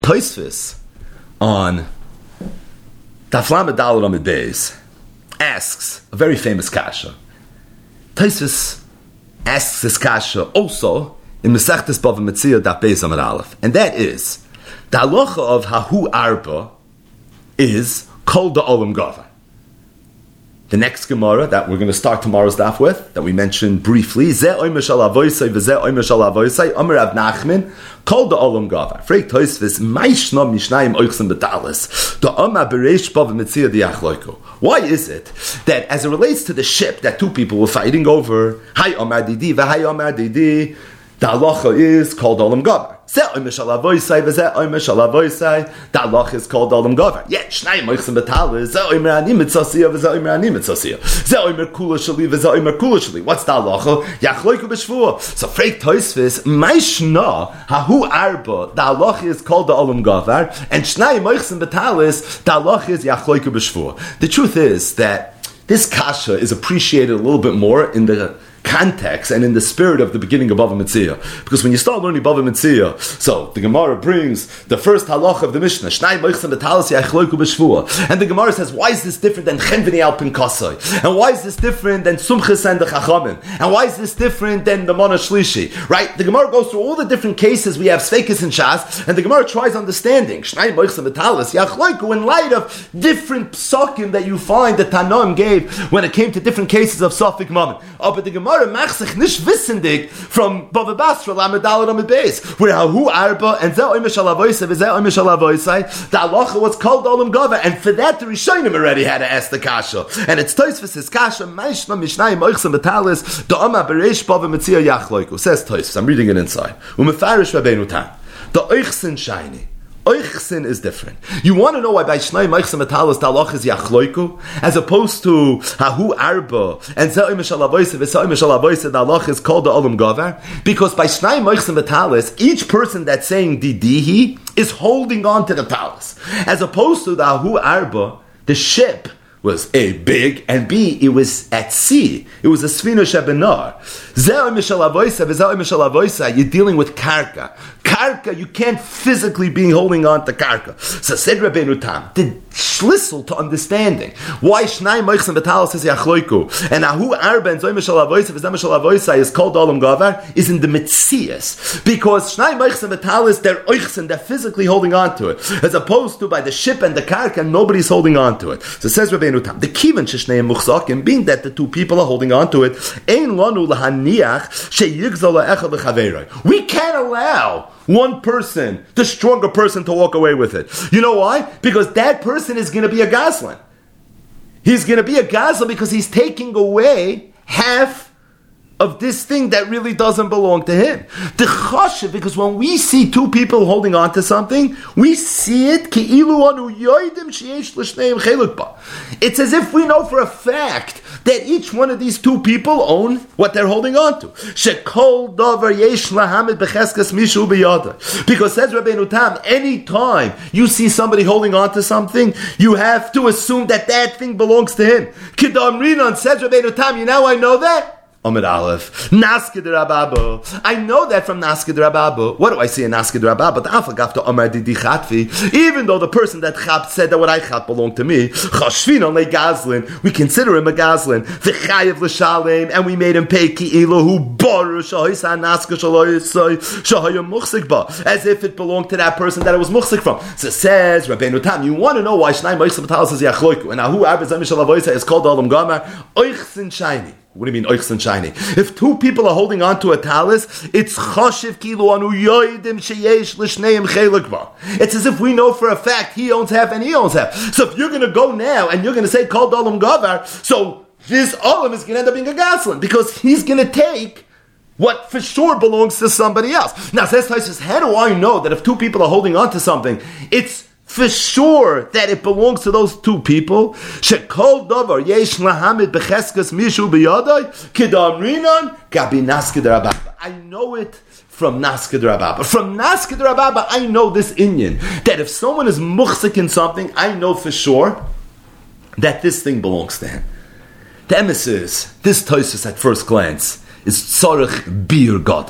Tosfos on Daf Lamed Daled Amud Beis asks a very famous kasha. Tosfos asks this kasha also in Masechtas Bava Metzia Daf Beis Amud Aleph, and that is the halacha of Hahu Arba is Kol Da'olam Gava. The next Gemara that we're going to start tomorrow's daf with, that we mentioned briefly, Ze Omer Shal Avoisai v'Ze Omer Shal Avoisai, Omer Rav Nachman, Kol Da'olam Gava. Frek Tosfos, Maishna Mishnayim Oichsen B'Talis, Da'oma Bereish Bava Metzia Diachloiko. Why is it that as it relates to the ship that two people were fighting over, Hay Omar Didi v'Hay Omar Didi, the halacha is called Olam Gavar. Ze Omer Shal Avoisai v'Ze Omer Shal Avoisai. The halacha is called Olam Gavar. Yet Shnayim Oichsen B'Talis. Ze Omer Ani Mitzasiyah v'Ze Omer Ani Mitzasiyah. Ze Omer Kula Shali v'Ze Omer Kula Shali. What's the halacha? Yachloiku b'Shvuah. So Frek Tosfos, Maishna Hahu Arba. The halacha is called the Olam Gavar, and Shnayim Oichsen B'Talis. The halacha is Yachloiku b'Shvuah. The truth is that this kasha is appreciated a little bit more in the context and in the spirit of the beginning of Bava Metzia. Because when you start learning Bava Metzia, so the Gemara brings the first halacha of the Mishnah, Shnai Moichsen B'Talis Yachloiku B'Shvuah. And the Gemara says, why is this different than Chen V'nei Alpin Kasai? And why is this different than Sumchis and the Chachamim? And why is this different than the Mana Shlishi? Right? The Gemara goes through all the different cases we have Sveikis and Shas, and the Gemara tries understanding Shnai Moichsen B'Talis Yachloiku in light of different psakim that you find that Tanoim gave when it came to different cases of Safik Mammon. Oh, but the Gemara mach sich nicht wissendig from Bava Basra Lamed Daled Amud Beis, where Hahu Arba and Ze Omer Shal Avoisai v'Ze Omer Shal Avoisai, the halacha was called Olam Gava, and for that the Rishonim already had to ask the kasha. And it's Tosfos' kasha, Maishna Mishnayim Oichsen B'Talis, Da'oma Bereish Bava Metzia Yachloiku. Says Tosfos, I'm reading it inside. Umefarish Rabbeinu Tam. The Oichsen Shiny. Oichsen is different. You want to know why by Shnai Oichsen B'Talis the halacha is Yachloiku, as opposed to Hahu Arba and Ze Omer Shal Avoisai v'Ze Omer Shal Avoisai, the halacha is called the Olam Gavar, because by Shnai Oichsen B'Talis, each person that's saying Didihi is holding on to the talis, as opposed to the Hahu Arba, the ship was A, big, and B, it was at sea. It was a Sfina Shebenar. Ze Omer Shal Avoisai v'Ze Omer Shal Avoisai, you're dealing with karka. Karka, you can't physically be holding on to karka. So said Rabbeinu Tam, the schlissel to understanding why Shnai Moichsen B'Talis is Yachloiku and Ahu Arba and Zoyme Shal Avoisai v'Zem Shal Avoisai is called Olam Gavar is in the Metzias, because Shnai Moichsen B'Talis, they're Oichsen, they're physically holding on to it, as opposed to by the ship and the karka, nobody's holding on to it. So says Rabbeinu Tam, the kivan sheshnei muchzakim, being that the two people are holding on to it, ein lanu lahaniach sheyigzal echad lechaveroi. We can't allow one person, the stronger person, to walk away with it. You know why? Because that person is going to be a gazlan. He's going to be a gazlan because he's taking away half of this thing that really doesn't belong to him. The chashiv, because when we see two people holding on to something, we see it it's as if we know for a fact that each one of these two people own what they're holding on to. Because says Rabbeinu Tam, any time you see somebody holding on to something, you have to assume that that thing belongs to him. Kidam Rinon says Rabbeinu Tam, you know I know that? Amud Aleph, Naskid Rababo. I know that from Naskid Rababo. What do I see in Naskid Rababo? The Afagafta Amar Didi Chatvi. Even though the person that Chat said that what I Chat belonged to me, Chashvin on Le Gazlin, we consider him a Gazlin. V'chayev l'shalem, and we made him pay ki'ilahu baru shahoisa naska shaloisai shahayim muchsik ba, as if it belonged to that person that it was muchsik from. So says Rabbeinu Tam, you want to know why Shnai Moichsen B'Talis is Yachloiku and Ahu Arba Zeh Shal Avoisai is called Olam Gavar? Oichsen shiny. What do you mean, oichsen shiny? If two people are holding on to a talis, it's chashiv kilu anu yoidim sheyesh l'shneim chelik ba. It's as if we know for a fact he owns half and he owns half. So if you're going to go now and you're going to say called Olam Gavar, so this Olam is going to end up being a Gazlan, because he's going to take what for sure belongs to somebody else. Now, says Tosfos, how do I know that if two people are holding on to something, it's for sure that it belongs to those two people? Shekol davar yesh lahamid becheskas mishu biyadai kidam rinan gabi naskid rababa. I know it from Naskid Rababa. From Naskid Rababa, I know this Inyan, that if someone is muchsik in something, I know for sure that this thing belongs to him. The emes is, this Tosfos at first glance is tzorich bir gadol.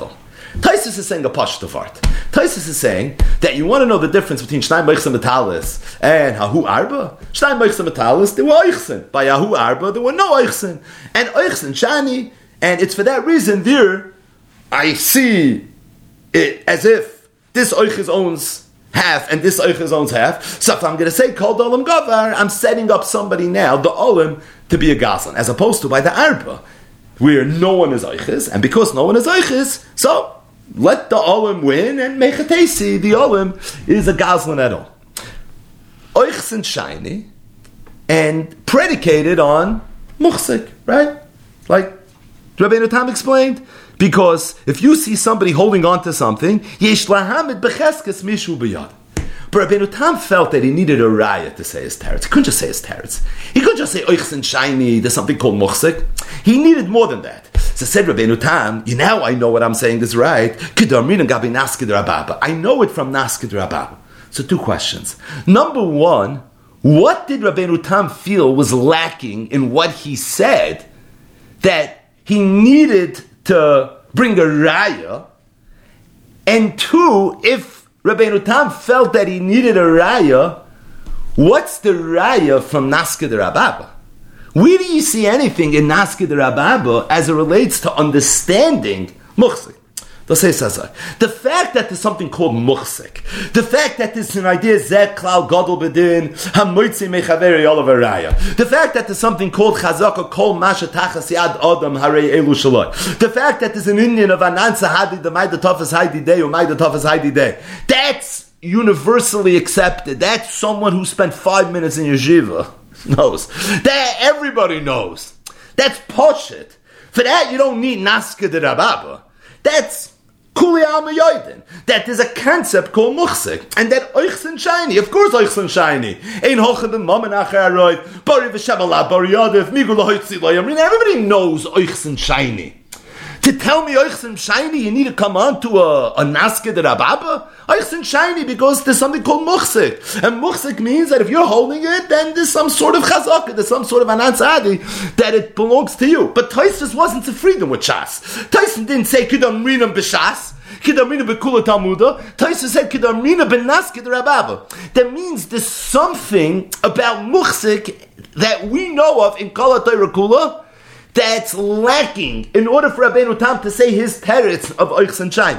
Taisus is saying a pashtavart. Taisus is saying that you want to know the difference between Shnai Meichsen Metalis and Hahu Arba. Shnai Meichsen Metalis, there were Eichsen. By Hahu Arba, there were no Eichsen. And Eichsen Shani, and it's for that reason there, I see it as if this Eiches owns half and this Eiches owns half. So if I'm going to say Kol Olam Gavar, I'm setting up somebody now, the Olam, to be a Gazlan, as opposed to by the Arba, where no one is Eiches, and because no one is Eiches, so let the Olam win, and Mechatesi, the Olam, is a Gazlan at all. Eichs and Shiny, and predicated on Muchsik, right? Like Rabbeinu Tam explained, because if you see somebody holding on to something, Yesh Lahamid Becheskes Mishu B'yad. But Rabbeinu Tam felt that he needed a raya to say his teretz. He couldn't just say his teretz. He couldn't just say Eichs and Shiny, there's something called Muchsik. He needed more than that. So said Rabbeinu Tam, now I know what I'm saying is right. I know it from Naskid Rababa. So two questions. Number one, what did Rabbeinu Tam feel was lacking in what he said that he needed to bring a raya? And two, if Rabbeinu Tam felt that he needed a raya, what's the raya from Naskid Rababa? Where do you see anything in Naskid Rababa as it relates to understanding Muchsik? The fact that there's something called Muchsik, the fact that there's an idea Zed Klal Gadol Bedin Hamoitzi Mechaveri Olav Araya, the fact that there's something called Chazaka Kol Masha Tachas Yad Adam Harei Elu Shaloi, the fact that there's an Indian of Anansa Hadi the Maida Tafas Haidi Day or Maida Tafas Haidi Day, that's universally accepted. That's someone who spent 5 minutes in yeshiva knows. That everybody knows. That's poshit. For that you don't need Naskid Rababa. That's Kuli Alma Yoidin. That there's a concept called Muchsik. And that Eichs and Shiny, of course Eichs and Shiny. Ein Hochad and Mamen Acher Aroid, Bari V'Shaballah, Bari Yadif, Migul Hoitzi Loyam. Everybody knows Eichs and Shiny. To tell me Eichs and Shiny, you need to come on to a Naskid Rababa? Eichs and Shiny, because there's something called Muchsik. And Muchsik means that if you're holding it, then there's some sort of Chazaka, there's some sort of Anansadi, that it belongs to you. But Taisus wasn't to freedom with Shas. Taisus didn't say, Kidam Rinam B'Shas, Kidam Rinam B'Kula Talmuda. Taisus said, Kidam Rinam B'Naskid Rababa. That means there's something about Muchsik that we know of in Kala Torah Kula, that's lacking in order for Rabbeinu Tam to say his teretz of Eichs and Shiny.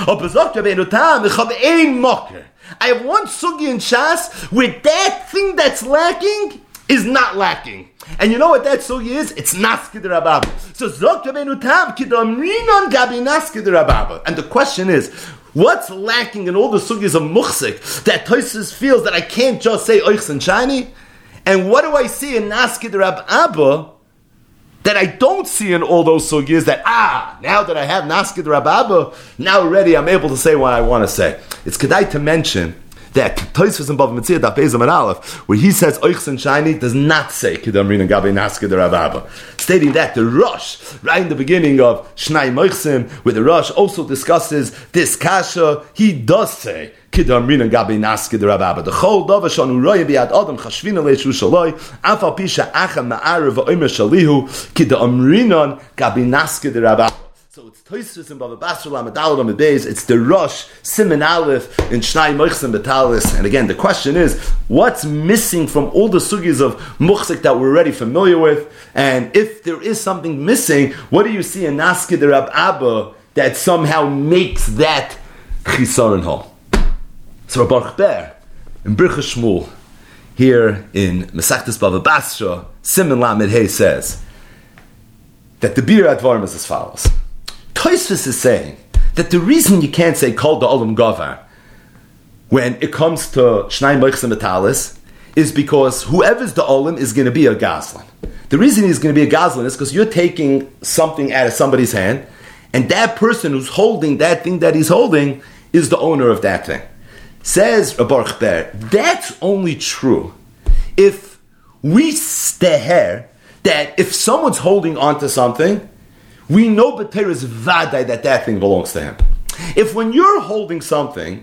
I have one sugi in Shas where that thing that's lacking is not lacking. And you know what that sugi is? It's Naskid Rababa. So Zok Rabbeinu Tam Kidamrinon Gabi Naskid Rababa. And the question is, what's lacking in all the sugis of Muchsik that Tosis feels that I can't just say Eichs and Shiny? And what do I see in Naskid Rababa that I don't see in all those sugyas that, now that I have Naskid Rababa, now already I'm able to say what I want to say. It's kedai to mention that Tosfos in Bava Metzia Daf Beis Amud Aleph, where he says Eichs and Shiny, does not say Kidam Rin and Gabi Naskid Rababa. Stating that the Rosh, right in the beginning of Shnai Moichsim, where the Rosh also discusses this kasha, he does say Kidam Rin and Gabi Naskid Rababa. The Chol Dava Shanu Roya Biad Adam Chashvina Leishu Shaloi Afal Pisha Acham Ma'arav V'Omer Shalihu Kidam Rinon Gabi Naskid Rababa. So it's Tosfos in Bava Basra Lamed Daled Amud Beis. It's the Rosh Siman Aleph in Shnai Moichsim Betalis. And again, the question is, what's missing from all the sugis of Muchsik that we're already familiar with? And if there is something missing, what do you see in Naskid Rababa that somehow makes that chisaron whole? So Rabbi Ber in Birchas Shmuel here in Mesachtes Bava Basra Siman Lamed Hey says that the Bir Advarim is as follows. Tosfos is saying that the reason you can't say Kol Olam Gavar when it comes to Shnai Moichsim Metalis is because whoever's the Olam is going to be a Gazlan. The reason he's going to be a Gazlan is because you're taking something out of somebody's hand, and that person who's holding that thing that he's holding is the owner of that thing. Says Baruch Ber, that's only true if we steher that if someone's holding onto something, we know B'Teres Vadai that thing belongs to him. If when you're holding something,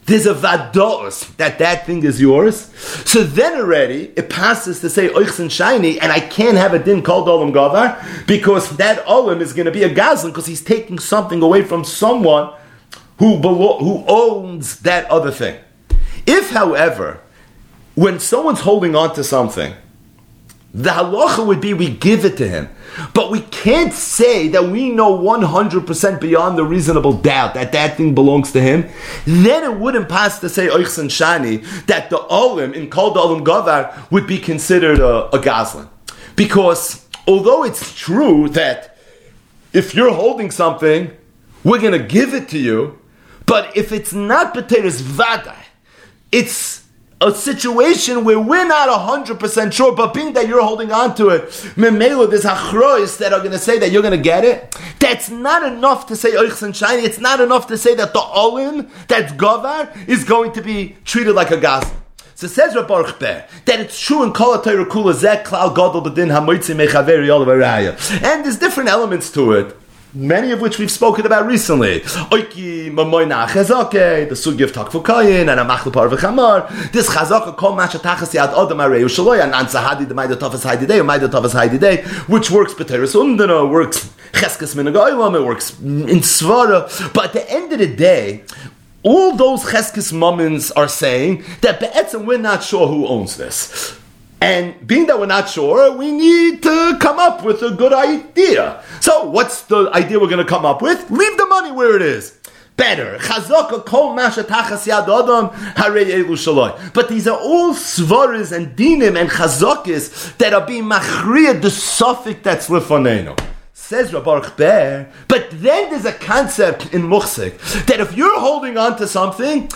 there's a vados that thing is yours. So then already it passes to say oichsin shiny, and I can't have a din called olam gavar because that olam is going to be a gazlan because he's taking something away from someone who owns that other thing. If, however, when someone's holding on to something, the halacha would be we give it to him. But we can't say that we know 100% beyond the reasonable doubt that thing belongs to him. Then it wouldn't pass to say oichsan shani that the olim in kol olam gavar would be considered a gazlan. Because although it's true that if you're holding something, we're going to give it to you, but if it's not b'teres vaday, it's a situation where we're not 100% sure, but being that you're holding on to it, memelo, there's achrois that are going to say that you're going to get it. That's not enough to say oichsan shiny. It's not enough to say that the olim, that's gavar, is going to be treated like a gazlan. So says Reb Baruch Ber that it's true in kol ha'Torah kula zeh klal gadol b'din hamoitzi mechaveri olav haraya, and there's different elements to it, many of which we've spoken about recently. Oiki mamoyna chazake, the sugi of takfukayin, and amachlu par v'chamar. This chazaka kol masha tachas yad adam areu shaloy, and ansahadi the maida tafas haididei, or maida tafas haididei, which works b'teres undana, works cheskes minagaylam, it works in svara. But at the end of the day, all those cheskes moments are saying that be'etzem we're not sure who owns this. And being that we're not sure, we need to come up with a good idea. So what's the idea we're going to come up with? Leave the money where it is. Better. Chazaka kol masha tachas yad adam harei elu shaloi. But these are all svaris and dinim and chazakis that are being machriya the suffix that's lefanenu. Says Reb Baruch Ber, but then there's a concept in Muchsik that if you're holding on to something,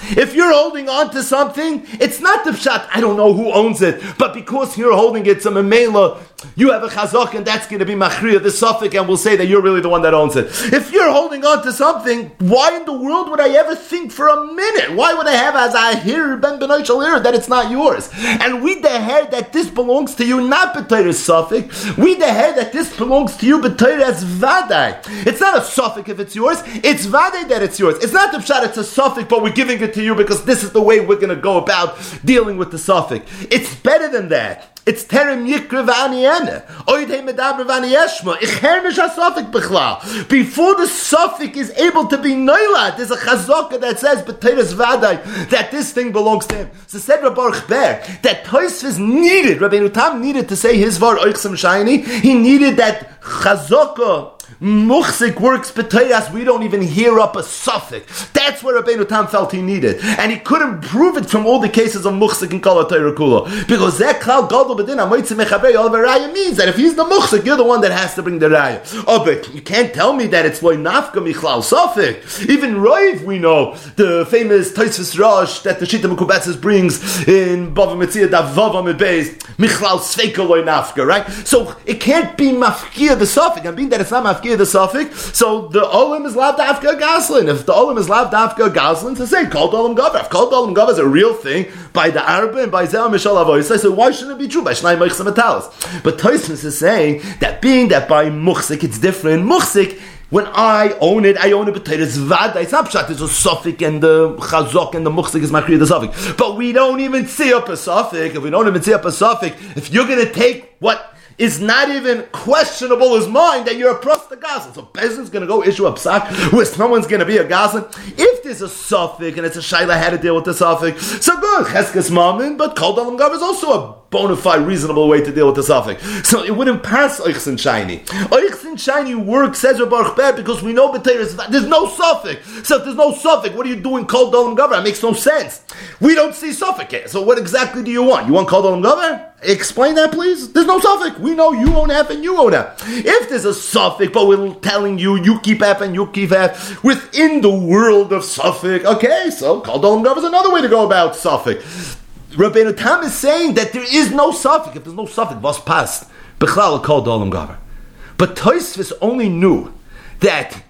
it's not the pshat, I don't know who owns it, but because you're holding it, some memela, you have a chazak, and that's going to be machriya, the suffix, and we'll say that you're really the one that owns it. If you're holding on to something, why in the world would I ever think for a minute? Why would I have as I hear ben benoy shalir that it's not yours? And we deher that this belongs to you, not b'tayr suffix. We deher that this belongs to you, b'tayr as vaday. It's not a suffix if it's yours. It's vaday that it's yours. It's not the pshat, it's a suffix, but we're giving it to you because this is the way we're going to go about dealing with the suffix. It's better than that. It's terem yikra v'aniene. Oidei medaber v'anieshma. Ich hernish ha-suffix b'chlal. Before the suffix is able to be noilad, there's a chazaka that says, b'teres vadai, that this thing belongs to him. So said Reb Baruch Ber, that Tosfos needed, Rabbeinu Tam needed to say his var oichsam shayni, he needed that chazaka, Muchsik works b'tayas, we don't even hear up a suffix. That's where Rabbeinu Tam felt he needed. And he couldn't prove it from all the cases of Muchsik and Kol HaTorah Kula. Because that klal gadol b'din hamoitzi mechavei olav haraya means that if he's the Muchsik, you're the one that has to bring the raya. Oh, but you can't tell me that it's loy nafka michlal suffix. Even Roiv, we know, the famous Tosfos Rosh that the Shita Mekubetzes brings in Bava Metzia da Vava Mebeis, michlal sveika loy nafka, right? So it can't be mafkia the suffix. And being that it's not mafkia the suffix, so the olim is lav dafka gaslin. If the olim is lav dafka gaslin, to say called olim gavar. If called olim gavar is a real thing by the Arba and by Zeh Mishal Avoysa, so why shouldn't it be true by Shnai Meichsam Metalis? But Tosfos is saying that being that by Muchsik it's different. Muchsik, when I own it b'teiras vada. It's not pshat, it's a suffix and the chazok and the muchsik is makriya the suffix. But we don't even see up a suffix. If we don't even see up a suffix, if you're going to take what is not even questionable as mine, that you're a prost the Gazlan. So Bezdin's going to go issue a psak where someone's going to be a Gazlan. If there's a suffix and it's a shayla how to deal with the suffix, so good, cheskes mamin, but kol dalam gav is also a bona fide, reasonable way to deal with the suffix. So it wouldn't pass oichsin shiny. Oichsin shiny works, says Reb Baruch Ber, because we know there's no suffix. So if there's no suffix, what are you doing kol dalam gav? That makes no sense. We don't see suffix here. So what exactly do you want? You want kol dalam gav? Explain that, please. There's no suffix. We know you own half and you own half. If there's a suffix, but we're telling you, you keep half and you keep half within the world of suffix, okay, so kol dalam gav is another way to go about suffix. Rabbeinu Tam is saying that there is no suffix. If there's no suffix, was passed. Bechlal kol dalam gav. But Tosfos only knew that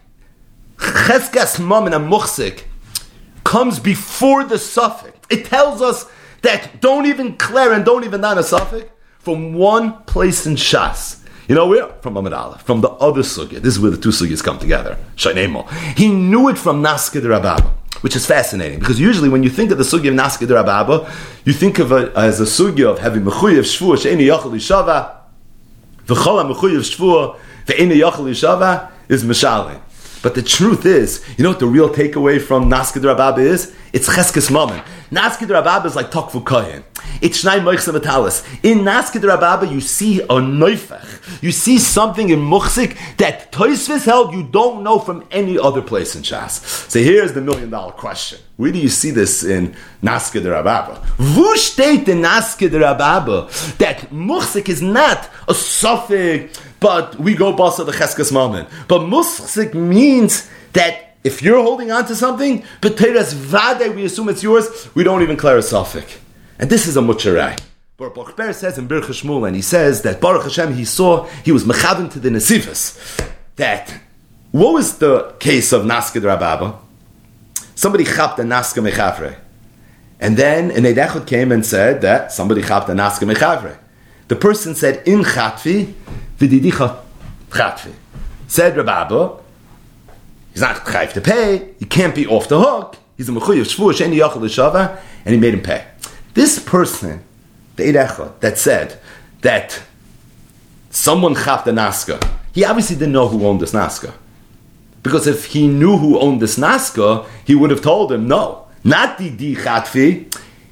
cheskas mamin and muchsik comes before the suffix. It tells us that don't even clear and don't even down a suffix from one place in Shas. You know where? From Amud Aleph, from the other sugya. This is where the two sugyas come together. Shaynemo. He knew it from Naskid Rabbanon. which is fascinating, because usually when you think of the sugya of Naskeh D'Rababa, you think of it as a sugya of having mechuyev shvua she'eni yachal yishava, v'chol ha-mechuyev shvua ve'eni yachal yishava is mishalim. But the truth is, you know what the real takeaway from Naskeh D'Rababa is? It's cheskes mammon. Naskeh D'Rababa is like Tokvu Kohen. It's Shnai Moichse Metalis. In Naskeh D'Rababa, you see a neufach. You see something in Muchzik that Tosfos held you don't know from any other place in Shas. So here's the $1 million question. Where do you see this in Naskeh D'Rababa? Wo steht in Naskeh D'Rababa that Muchzik is not a suffix, but we go basa the cheskes mammon. But Muchzik means that if you're holding on to something, but Teres Vade, we assume it's yours, we don't even declare a suffix. And this is a mucharai. Baruch Ber says in Birch Shmuel, and he says that Baruch Hashem, he was mechaven to the Nesivus, that what was the case of Naskeh D'Rababa? Somebody chapped a Naskeh Mechavre. And then an Eidechot came and said that somebody chapped a Naskeh Mechavre. The person said, in Chatfi, v'didicha Chatfi. Said Rababa, he's not chayv to pay, he can't be off the hook, he's a mechuyev shvua she'eni yachal l'shava, and he made him pay. This person, the Eidechot, that said that someone chapped a Naskeh, he obviously didn't know who owned this Naskeh. Because if he knew who owned this Naskeh, he would have told him, no, not di chatfi,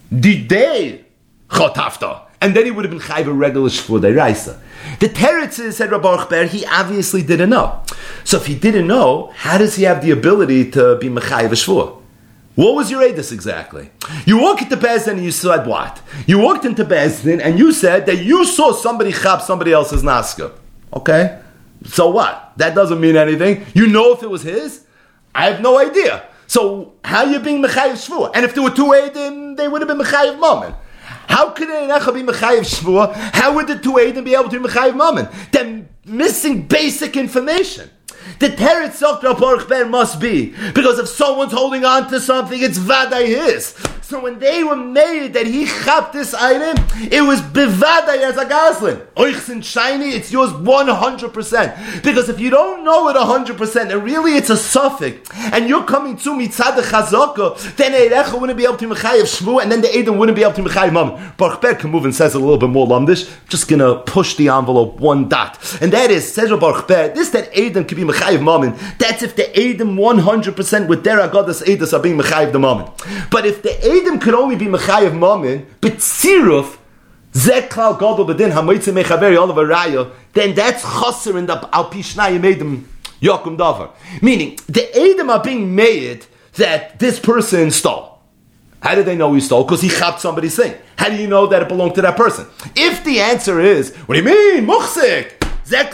di chotafta. And then he would have been chayv a regular shvur deraisa. The teretz said Baruch Ber, he obviously didn't know. So if he didn't know, how does he have the ability to be mechayv a shvur? What was your edus exactly? You walked into Bezdin and you said what? You walked into Bezdin and you said that you saw somebody chap somebody else's naskeh. Okay? So what? That doesn't mean anything. You know if it was his? I have no idea. So how are you being mechayiv shvua? And if there were two edim, they would have been mechayiv mammon. How could an echa be mechayiv shvua? How would the two edim be able to be mechayiv mammon? They're missing basic information. The teretz Dr. Baruch Ber must be because if someone's holding on to something, it's vaday his. So when they were made that he chapped this item, it was bevadai as a goslin. Oichsin shiny, it's yours 100%. Because if you don't know it 100%, and really it's a suffix, and you're coming to mitzad chazaka, then Eirecha wouldn't be able to mechayev shvu, and then the Edom wouldn't be able to mechayev mam. Baruch Ber can move and says a little bit more lamdish. Just gonna push the envelope one dot, and that is says Baruch Ber. This that Edom could be mechayev mammon. That's if the Edom 100% with their agadas edas are being mechayev the mammon. But if the Edom could only be mechayev mammon, but tziruf zek klal gadol bedin hamoitze mechaveri olav araya, then that's chaser in the al pishnayim Edom yakum davar. Meaning the Edom are being made that this person stole. How did they know he stole? Because he chapped somebody's thing. How do you know that it belonged to that person? If the answer is, what do you mean, muchzik? That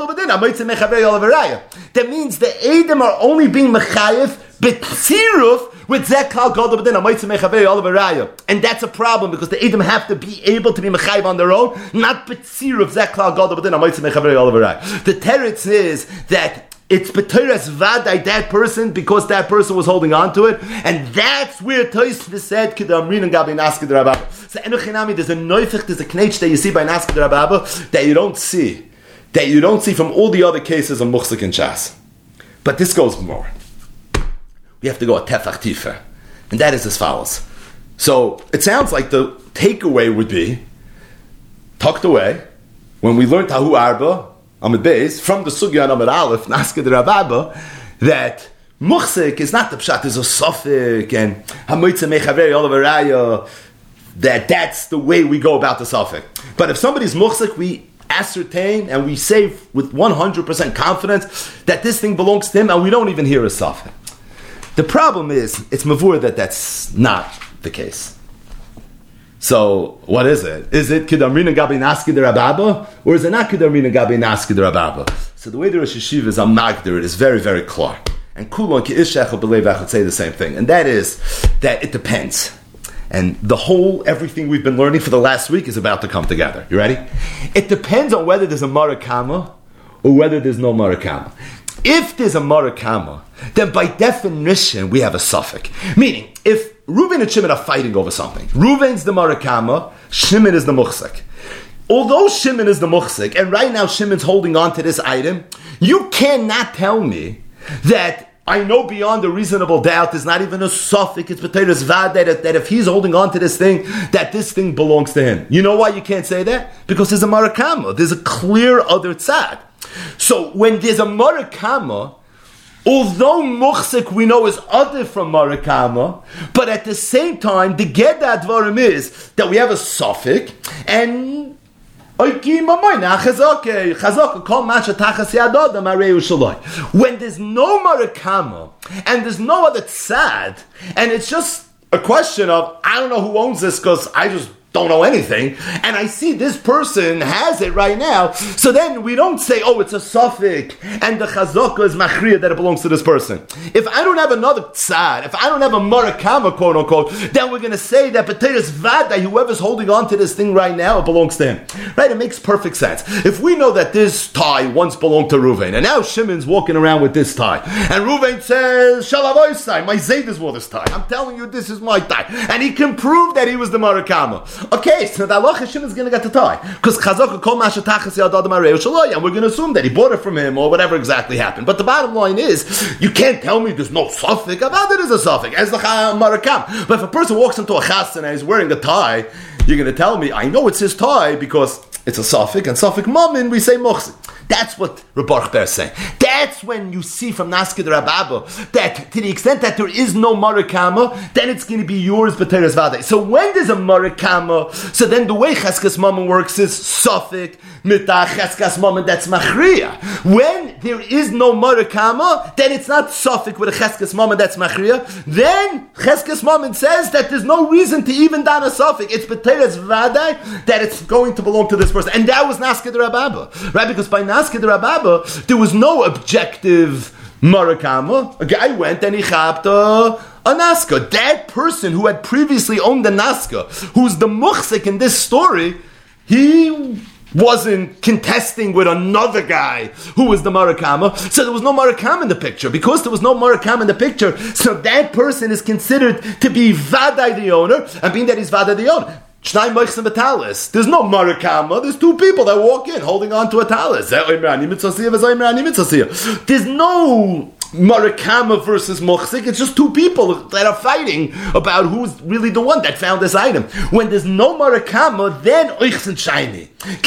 means the Edom are only being mechayev b'tziruf with Zek Klal Gadol B'din Ha'motzei Mechavei Olav Araya, and that's a problem because the Edom have to be able to be mechayev on their own, not b'tziruf Zek Klal Gadol B'din Ha'motzei Mechavei Olav Araya. The teretz is that it's b'teres vadai that person because that person was holding on to it, and that's where Tosfos said Kedamrin and Gabi Naskeh D'Rababa. So enochinami, there's a neufich, there's a knetch that you see by Naskeh D'Rababa that you don't see. That you don't see from all the other cases of Muchzik and Shas. But this goes more. We have to go a tefach tifer. And that is as follows. So, it sounds like the takeaway would be, tucked away, when we learned Tahu Arba, Amid Beis, from the Sugya and Amid Aleph, Naskeh D'Rababa, that Muchzik is not the pshat, is a suffix, and Hamoitze Mechaveri Olav Araya, that's the way we go about the suffix. But if somebody's Muchzik, we ascertain and we say with 100% confidence that this thing belongs to him and we don't even hear a suffix. The problem is, it's mavur that's not the case. So, what is it? Is it Kedamrina Gabi Naskeh D'Rababa? Or is it not Kedamrina Gabi Naskeh D'Rababa? So the way the Rosh Hashiva is Magdir, it is very, very clear. And Kulon Ki'ishach B'Leivach would say the same thing. And that is, that it depends. And the whole, everything we've been learning for the last week is about to come together. You ready? It depends on whether there's a Marakama or whether there's no Marakama. If there's a Marakama, then by definition we have a suffix. Meaning, if Reuven and Shimon are fighting over something, Reuven's the Marakama, Shimon is the Muchzik. Although Shimon is the Muchzik, and right now Shimon's holding on to this item, you cannot tell me that I know beyond a reasonable doubt, there's not even a suffix, it's B'teiras Vadai, that if he's holding on to this thing, that this thing belongs to him. You know why you can't say that? Because there's a Marakama, there's a clear other tzad. So when there's a Marakama, although Muchsik we know is other from Marakama, but at the same time, the Geda Advarim is that we have a suffix, and when there's no Marakama and there's no other tzad, and it's just a question of, I don't know who owns this because I just don't know anything, and I see this person has it right now, so then we don't say, oh, it's a suffix, and the chazaka is machriya that it belongs to this person. If I don't have another tzad, if I don't have a marakama, quote unquote, then we're going to say that B'teiras Vadai, whoever's holding on to this thing right now, it belongs to him. Right? It makes perfect sense. If we know that this tie once belonged to Ruvain, and now Shimon's walking around with this tie, and Ruvain says, Shalavoisai, my Zayd wore this tie. I'm telling you, this is my tie. And he can prove that he was the marakama. Okay, so the Allah Hashem is going to get the tie. Because Chazaka Kol Mashatachas Yad Adam Areu Shaloi, and we're going to assume that he bought it from him or whatever exactly happened. But the bottom line is, you can't tell me there's no suffix. About it is a suffix, as the Marakam. But if a person walks into a chassan and he's wearing a tie, you're going to tell me, I know it's his tie because it's a suffix, and suffix mamin, we say mochzik. That's what Rabbi Ber is saying. That's when you see from Naskid Rababa that to the extent that there is no Marakama, then it's going to be yours B'teiras Vadai. So when there's a Marakama, so then the way Cheskas Mammon works is suffix, mitah Cheskas Mammon, that's Machriya. When there is no Marakama, then it's not suffix with a Cheskas Mammon, that's Machriya. Then Cheskas Mammon says that there's no reason to even down a suffix. It's B'teiras Vadai that it's going to belong to this person. And that was Naskid Rababa. Right? Because by Naskid Rababa, there was no objective Marakama. A guy went and he chapped a Naska. That person who had previously owned the Naska, who's the Muchsik in this story, he wasn't contesting with another guy who was the Marakama. So there was no Marakama in the picture. Because there was no Marakama in the picture, so that person is considered to be Vadai the owner, and being that he's Vadai the owner, there's no Marakama, there's two people that walk in holding on to a talis. There's no Marakama versus Muchsik, it's just two people that are fighting about who's really the one that found this item. When there's no Marakama, then Oichsen Shaini.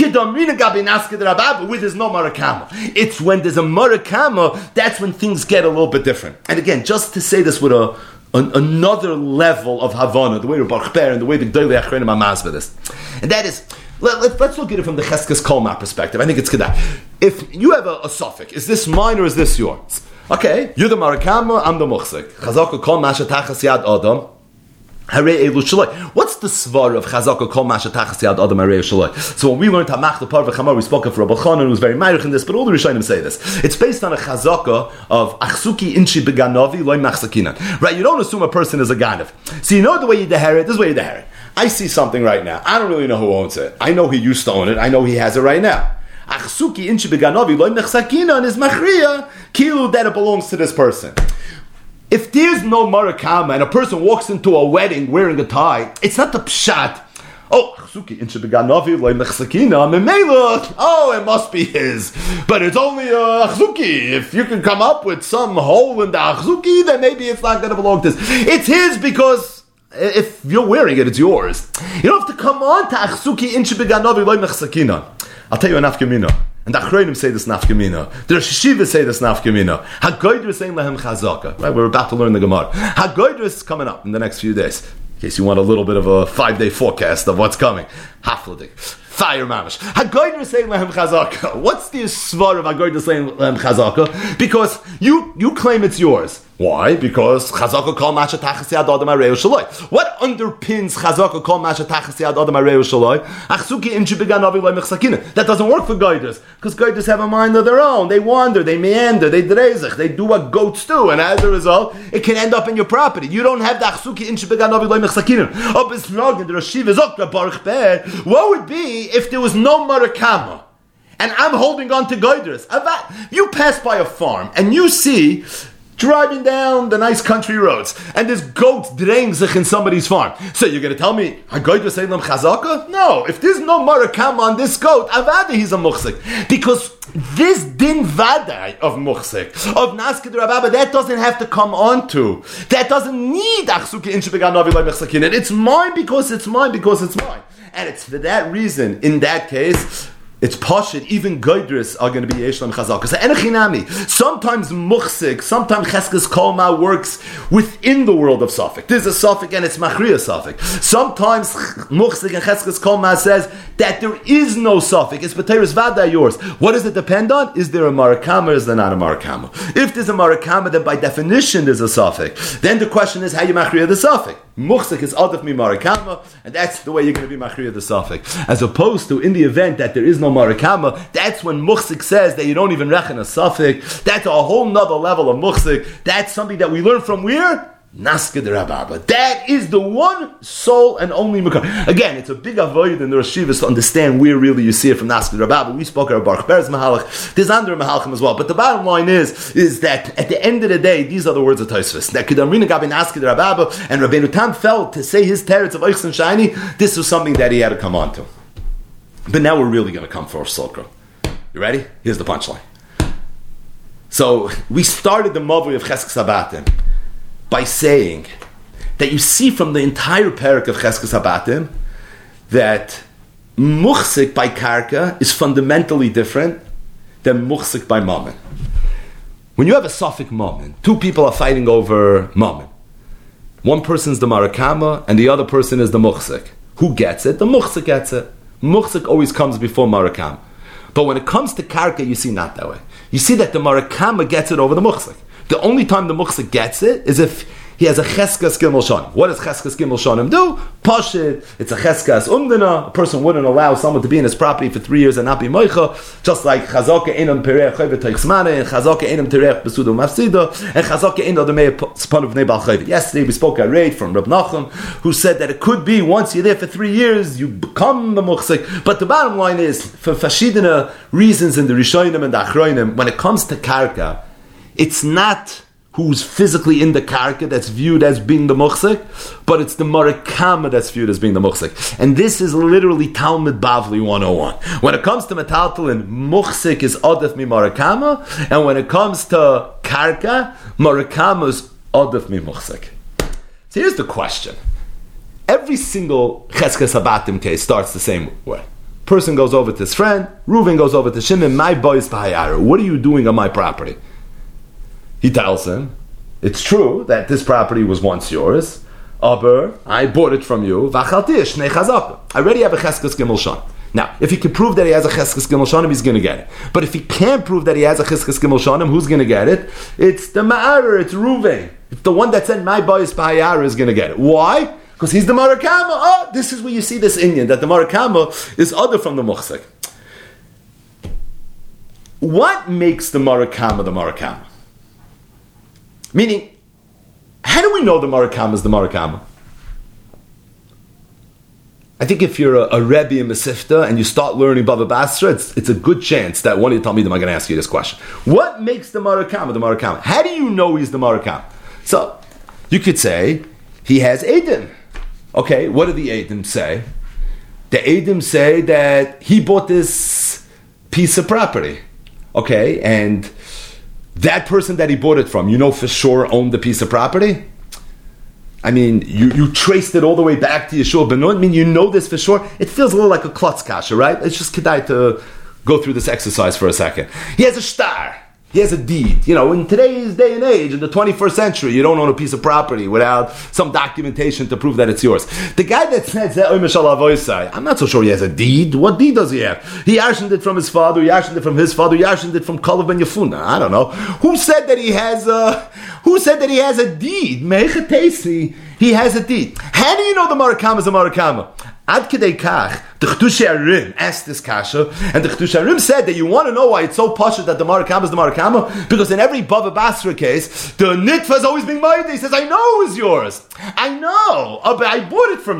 Where there's no Marakama. It's when there's a Marakama, that's when things get a little bit different. And again, just to say this with another level of Havana, the way Baruch Ber and the way the Gdolei Achronim are masbeh this. And that is, let's look at it from the Cheskas Kolma perspective. I think it's Kedah. If you have a suffix, is this mine or is this yours? Okay, you're the Marakama, I'm the Muchsik. Chazaka Kol Mashatachas Yad Adam. What's the svar of Chazaka Kol Mashatachas Yad Adam Harei Shaloi? So when we learned Hamach the Parva Chamar, we spoke of Rabbi Chanan, who was very ma'arich in this, but all the Rishonim say this. It's based on a Chazaka of Achsuki Inchi Beganovi Loy Machsakinan. Right? You don't assume a person is a Ganav. So you know the way you deher it, this is the way you deher it. I see something right now. I don't really know who owns it. I know he used to own it. I know he has it right now. Achsuki Inchi Beganovi Loy Machsakinan is Machriya, Kilu, that it belongs to this person. If there's no Marakama and a person walks into a wedding wearing a tie, it's not the pshat. Oh, it must be his. But it's only a achzuki. If you can come up with some hole in the achzuki, then maybe it's not going to belong to this. It's his because if you're wearing it, it's yours. You don't have to come on to achzuki inchi beganovi loy mechsakina. I'll tell you an afkamina. And the Achronim say this nafkamina. The Rosh Hashiva say this nafkamina. HaGoydra is saying lahem chazaka. Right, we're about to learn the Gemara. HaGoydra is coming up in the next few days. In case you want a little bit of a 5-day forecast of what's coming. Hafladik. Fire mamish. HaGoydra is saying lahem chazaka. What's the svar of HaGoydra saying lahem chazaka? Because you claim it's yours. Why? Because Chazaka Kol Masha Tachas Yad Adam Harei Shaloi. What underpins Chazaka Kol Masha Tachas Yad Adam Harei Shaloi? Achsuki Inchi Beganovi Loy Mechsakina. That doesn't work for Goyders, because Goyders have a mind of their own. They wander, they meander, they drezich, they do what goats do, and as a result, it can end up in your property. You don't have the Achsuki Inchi Beganovi Loy Mechsakina. Oh, Bisrog, the Rashiv is Okra Baruch Ber. What would be if there was no Marakama? And I'm holding on to Goyders. You pass by a farm and you see driving down the nice country roads, and this goat drains sich in somebody's farm. So you're going to tell me, Hagoy say them chazaka? No, if there's no marakama on this goat, avada he's a muchsik. Because this din vada of muchsik, of naskid rababa, that doesn't have to come on to. That doesn't need achsuki inshe beganavi like mechsakin. It's mine because it's mine because it's mine. And it's for that reason, in that case, it's poshut, even goydris are going to be yeshlam chazaka. So enechinami, sometimes muchsik, sometimes cheskes kolma works within the world of Suffolk. There's a Suffolk and it's machriya Suffolk. Sometimes muchsik and cheskes kolma says that there is no Suffolk. It's b'teiris vada yours. What does it depend on? Is there a marakama or is there not a marakama? If there's a marakama, then by definition there's a Suffolk. Then the question is how you machriya the Suffolk. Muchsik is adaf mi marakama, and that's the way you're going to be machriya the Suffolk. As opposed to in the event that there is no marakama, that's when muchsik says that you don't even reckon a Suffolk. That's a whole nother level of muchsik. That's something that we learn from where? Naskid Rababa. That is the one sole and only Makar. Again, it's a big avoid in the Rosh Yeshivas to understand where really you see it from Naskid Rababa. We spoke about Baruch Ber's Mahalach. There's under Mahalchim as well. But the bottom line is that at the end of the day, these are the words of Tosfos. That Kedamrina Gabi Naskid Rababa, and Rabbeinu Tam felt to say his teretz of Eichs and Shani, this was something that he had to come on to. But now we're really going to come for Solkro. You ready? Here's the punchline. So we started the Mavui of Cheskes Habatim by saying that you see from the entire parak of Cheskes Habatim that muchsik by karka is fundamentally different than muchsik by mammon. When you have a Suffolk mammon, two people are fighting over mammon. One person's the marakama and the other person is the muchsik. Who gets it? The muchsik gets it. Muchsik always comes before marakam. But when it comes to karka, you see not that way. You see that the marakama gets it over the muchsik. The only time the muchsik gets it is if he has a cheskas gimel shanim. What does cheskas gimel shanim do? Pashit, it's a cheskas umdina. A person wouldn't allow someone to be in his property for 3 years and not be moicha, just like chazaka enam perech chayvet teichsmane, and chazaka enam terech besudo mafsida, and chazaka enam demei spon of nebal chayvet. Yesterday we spoke a raid from Reb Nachum, who said that it could be once you're there for 3 years, you become the muchsik. But the bottom line is, for fashidina reasons in the Rishonim and the Achronim, when it comes to karka, it's not who's physically in the karka that's viewed as being the muchsik, but it's the marakama that's viewed as being the muchsik. And this is literally Talmud Bavli 101. When it comes to metaltalin, muchsik is adif mi marakama, and when it comes to karka, marakama is adif mi muchsik. So here's the question. Every single Cheskes Habatim case starts the same way. Person goes over to his friend, Reuven goes over to Shimon, my boy is b'hayara. What are you doing on my property? He tells him, it's true that this property was once yours, aber I bought it from you, I already have a cheskes gimel shanim. Now, if he can prove that he has a cheskes gimel shanim, he's going to get it. But if he can't prove that he has a cheskes gimel shanim, who's going to get it? It's the ma'arer, it's Reuven. It's the one that said, my boy's b'hayara is going to get it. Why? Because he's the marakama. Oh, this is where you see this Indian, that the marakama is other from the muchsik. What makes the marakama the marakama? Meaning, how do we know the marakama is the marakama? I think if you're a Rebbe in Mesifta and you start learning Bava Basra, it's a good chance that one of the Talmidim are going to ask you this question. What makes the marakama the marakama? How do you know he's the marakama? So, you could say, he has Eidim. Okay, what do the Eidim say? The Eidim say that he bought this piece of property. Okay, and that person that he bought it from, you know for sure owned the piece of property? I mean, you traced it all the way back to Yeshua ben Nun. I mean, you know this for sure. It feels a little like a klotz kasha, right? It's just kedai to go through this exercise for a second. He has a shtar. He has a deed. You know, in today's day and age, in the 21st century, you don't own a piece of property without some documentation to prove that it's yours. The guy that says, I'm not so sure he has a deed. What deed does he have? He arshened it from his father, he arshened it from his father, he arshened it from Kalev ben Yefuna. I don't know. Who said that he has a deed? Mechatesi, he has a deed. How do you know the marakama is a marakama? Ad Kedei Kach, the Ch'tushei Arim asked this kasha, and the Ch'tushei Arim said that you want to know why it's so posh that the marakama is the marakama, because in every Bava Basra case, the nitfa is always being made. He says, I know it was yours. I know, but I bought it from you.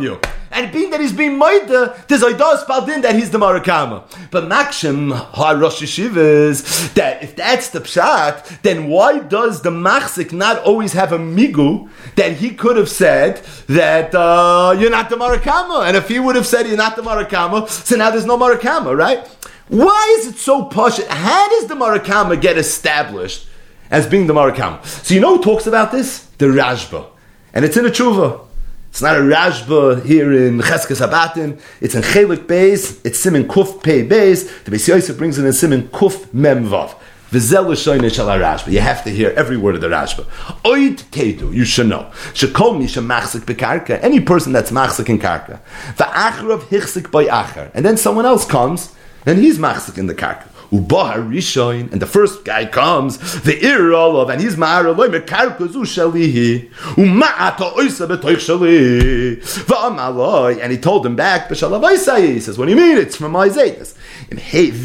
And being that he's being moida, there's oidah spaldin that he's the marakama. But Makshim, Rosh Yeshivas, that if that's the pshat, then why does the machzik not always have a migu that he could have said that you're not the marakama? And if he would have said you're not the marakama, so now there's no marakama, right? Why is it so posh? How does the marakama get established as being the marakama? So you know who talks about this? The Rashba. And it's in a tshuva. It's not a Rashba here in Cheskes Habatim. It's in Chelik Beis. It's Simen Kuf Pei Beis. The Beis Yosef brings it in Simen Kuf Mem Vav. V'zel l'shoyne shel Rashba. You have to hear every word of the Rashba. Oid tedu. You should know. Shekol mi shemachzik bekarka. Any person that's machzik in karka. V'achrav hichzik by achar. And then someone else comes, and he's machzik in the karka. Ubahar Rishoin, and the first guy comes, the Irolov, and he's Ma'araloi, Mekarkazu Shalihi, Uma'ata Oisa Betoich Shali, Va'amaloi, and he told him back, B'Shalavaisai, he says, what do you mean? It's from my Zaytas. In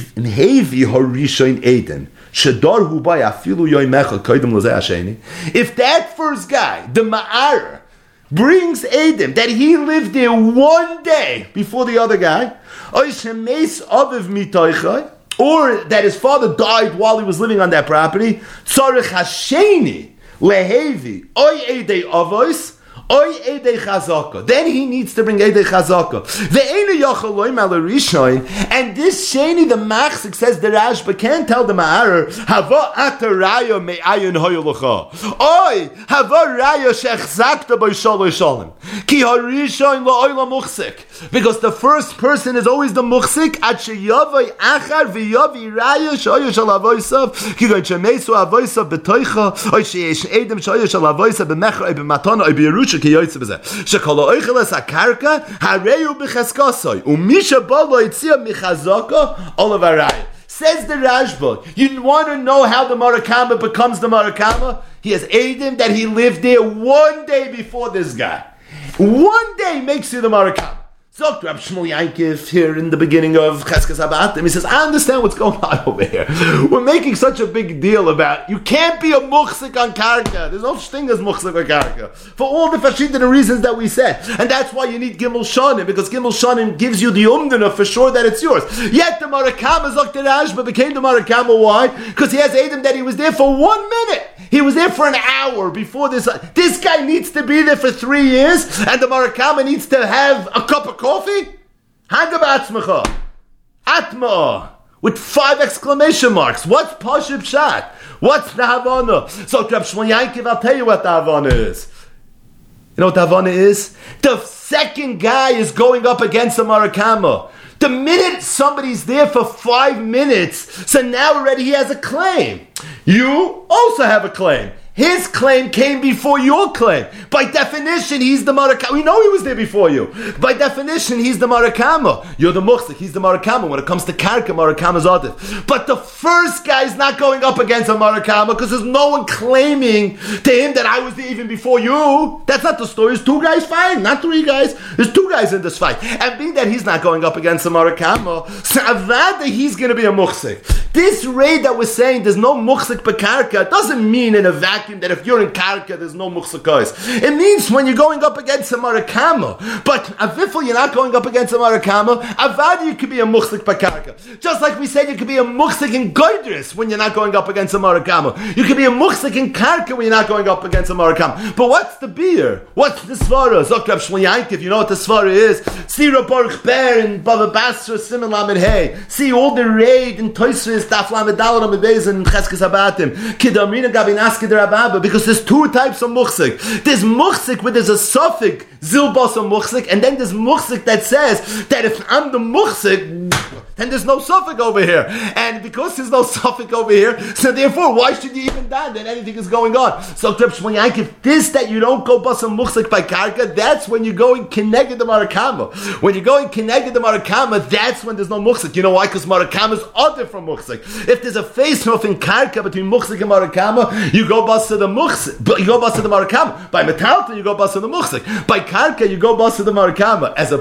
Hevi Horishoin Eden, Shadar Hubai Afilu Yoimecha, Koidem Lozeh Hasheni. If that first guy, the Ma'ar, brings Edom, that he lived there one day before the other guy, Oishemes Aviv Mitoichai, or that his father died while he was living on that property, tzarech hasheni lehevi oy edei avos oy edei chazaka. Then he needs to bring edei chazaka. Ve'enu yachal loy malarishoin, and this sheni the machzik says the Rashba can't tell the ma'arer hava ataraya me'ayin hoyolocha oy hava raya shechzakta by shalosh shalom ki harishoin la'oyla muchzik. Because the first person is always the muchzik at sheyavai achar v'yavi raya shoyu shalavoisav ki goy shemesu avoisav betoicha oy sheyesh edem shoyu shalavoisav b'mecha oy b'matana oy b'yerusha ki yoytze b'zeh shekolo oicheles hakarka hareyu b'cheskasoi umisha balo yitzia michazaka olav araya. Says the Rashba, you want to know how the Marakama becomes the Marakama? He has Edom that he lived there one day before this guy. One day makes you the Marakama. So Rab Shmuel Yankiv here in the beginning of Cheskes Habatim, he says, I understand what's going on over here. We're making such a big deal about you can't be a muchzik on karka. There's no such thing as muchzik on karka. For all the fashion reasons that we said. And that's why you need Gimel Shanim, because Gimel Shanim gives you the umdana for sure that it's yours. Yet the Marakama Zokter Ashba became the Marakama. Why? Because he has Edom that he was there for 1 minute. He was there for an hour before this. This guy needs to be there for 3 years, and the Marakama needs to have a cup of coffee? Hagabatzmecha. Atma. With 5 exclamation marks. What's Pashib Shat? What's the Havana? So, Reb Shmuel Yankiv, I'll tell you what the Havana is. You know what the Havana is? The second guy is going up against the Marakama. The minute somebody's there for 5 minutes, so now already he has a claim. You also have a claim. His claim came before your claim. By definition, he's the Marakama. We know he was there before you. By definition, he's the Marakama. You're the Muchzik, he's the Marakama. When it comes to Karka, Marakama's Adif. But the first guy is not going up against a Marakama because there's no one claiming to him that I was there even before you. That's not the story. There's 2 guys fighting, not 3 guys. There's 2 guys in this fight. And being that he's not going up against a Marakama, so Avada, he's going to be a Muchzik. This raid that we're saying there's no Muchzik Bekarka doesn't mean in a vacuum that if you're in Karka, there's no Muchzakos. It means when you're going up against a Marakama. But Avifel, you're not going up against a Marakama. Avadi, you could be a Muchzik Bakarka. Just like we said, you could be a Muchzik in Goydris when you're not going up against a Marakama. You could be a Muchzik in Karka when you're not going up against a Marakama. But what's the beer? What's the Svara? Zokrab Shmuel if you know what the Svara is. See Baruch Ber and Bava Basra, Simon Lamed Hey. See all the raid in Toysris, Daf Lamed Dalar Lamed Beis and Cheskes Habatim. Kidamrina Gabinaski der because there's 2 types of muchzik. There's muchzik where there's a suffix zilbos of muchzik, and then there's muchzik that says that if I'm the muchzik, then there's no suffix over here. And because there's no suffix over here, so therefore, why should you even die? Then anything is going on. So if this that you don't go basam muchzik by karka, that's when you're going connected the marakama. When you're going connected the marakama, that's when there's no muchzik. You know why? Because marakama is other from muchzik. If there's a face off in karka between muchzik and marakama, you go bas to the muchzik, but you go bas to the marakama. By metalta, you go bas to the muchzik. By karka, you go bas to the marakama. As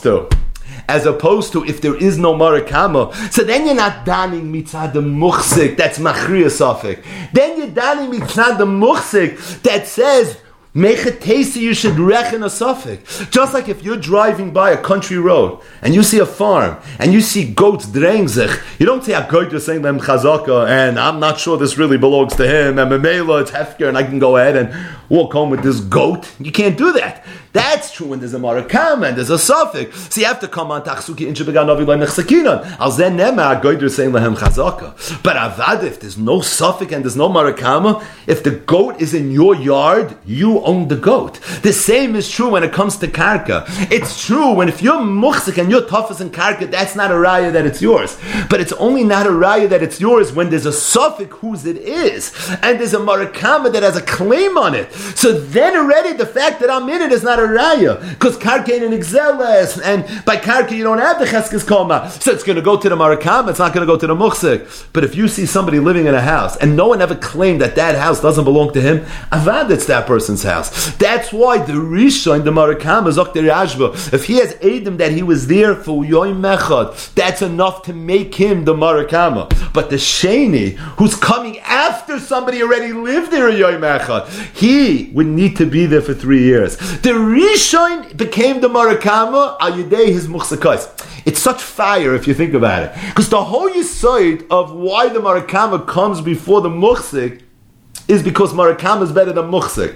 opposed to if there is no marakama, so then you're not daning mitzad the muchzik, that's machriya safik. Then you're daning mitzad the muchzik that says Mechetesi, you should reckon a suffix. Just like if you're driving by a country road and you see a farm and you see goats drang sich, you don't say a goat is saying them chazaka and I'm not sure this really belongs to him and memela it's hefker and I can go ahead and walk home with this goat. You can't do that. That's true when there's a marakam and there's a suffix. So you have to come on tachsuki inche beganovi loy nechsakinon. Al zen nema a goit is saying lehem chazaka. But avad, if there's no suffix and there's no marakama, if the goat is in your yard, you own the goat. The same is true when it comes to karka. It's true when if you're muchzik and you're toughest in karka, that's not a raya that it's yours. But it's only not a raya that it's yours when there's a suffix whose it is. And there's a marakama that has a claim on it. So then already the fact that I'm in it is not a raya. Because karka ain't an exeles. And by karka you don't have the cheskes koma. So it's going to go to the marakama, it's not going to go to the muchzik. But if you see somebody living in a house and no one ever claimed that that house doesn't belong to him, avad, it's that person's house. That's why the Rishon, the Marakama, Zokter Yashba, if he has Edom that he was there for Yoim Mechad, that's enough to make him the Marakama. But the Sheni, who's coming after somebody already lived there in Yoim Mechad, he would need to be there for 3 years. The Rishon became the Marakama, al Yidei his Muchzakais. It's such fire if you think about it. Because the whole Yesod of why the Marakama comes before the Muchzik is because Marakama is better than Muchzik.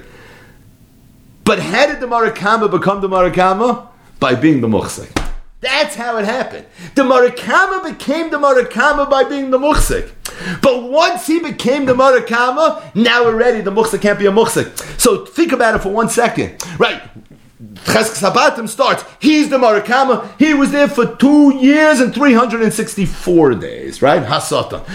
But how did the Marakama become the Marakama? By being the Muchzik. That's how it happened. The Marakama became the Marakama by being the Muchzik. But once he became the Marakama, now already the Muchzik can't be a Muchzik. So think about it for 1 second. Right. Cheskes Habatim starts. He's the Marakama. He was there for 2 years and 364 days, right? Hasatan.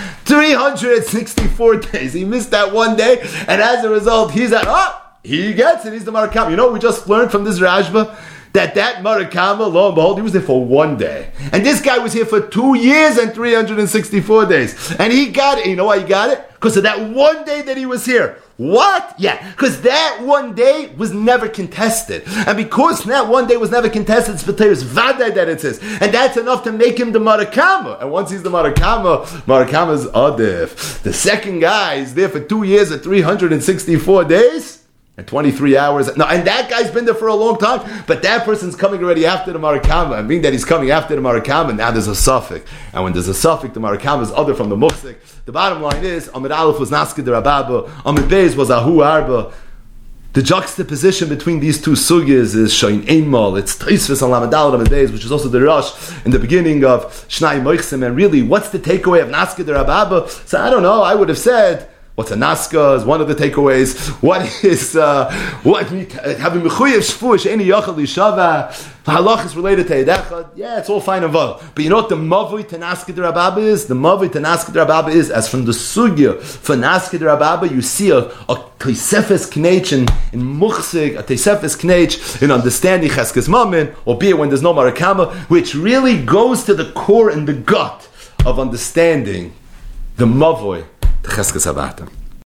364 days. He missed that one day, and as a result, he's at, he gets it. He's the Marakama. You know what we just learned from this Rashba? That Marakama, lo and behold, he was there for 1 day. And this guy was here for 2 years and 364 days. And he got it. You know why he got it? Because of that 1 day that he was here. What? Yeah, because that 1 day was never contested. And because that 1 day was never contested, it's B'teirus Vadai that it says. And that's enough to make him the Marakama. And once he's the Marakama, Marakama's Adif. The second guy is there for 2 years and 364 days. And 23 hours. No, and that guy's been there for a long time. But that person's coming already after the Marakama. I mean that he's coming after the Marakama. Now there's a suffix. And when there's a suffix, the Marakama is other from the Muchzik. The bottom line is, Amid Aleph was Naskid Rababa. Amid Beis was Ahu Arba. The juxtaposition between these two sugyas is Shayin Einmal. It's Taisvis and Lamadal Amid Beis, which is also the Rosh in the beginning of Shnai Moichsim. And really, what's the takeaway of Naskid Rababa? So I don't know. I would have said, what's a naska is one of the takeaways. What is having mechuyev shvush any yachal lishava? Halach is related to edechad. Yeah, it's all fine and well. But you know what the mavui to naskid rababa is? The mavui to naskid rababa is, as from the sugya for naskid rababa, you see a teisefes knech in muchzig, a teisefes knech in understanding cheskes mamin, albeit when there's no marakama, which really goes to the core and the gut of understanding the mavui. Cheskes Habatim.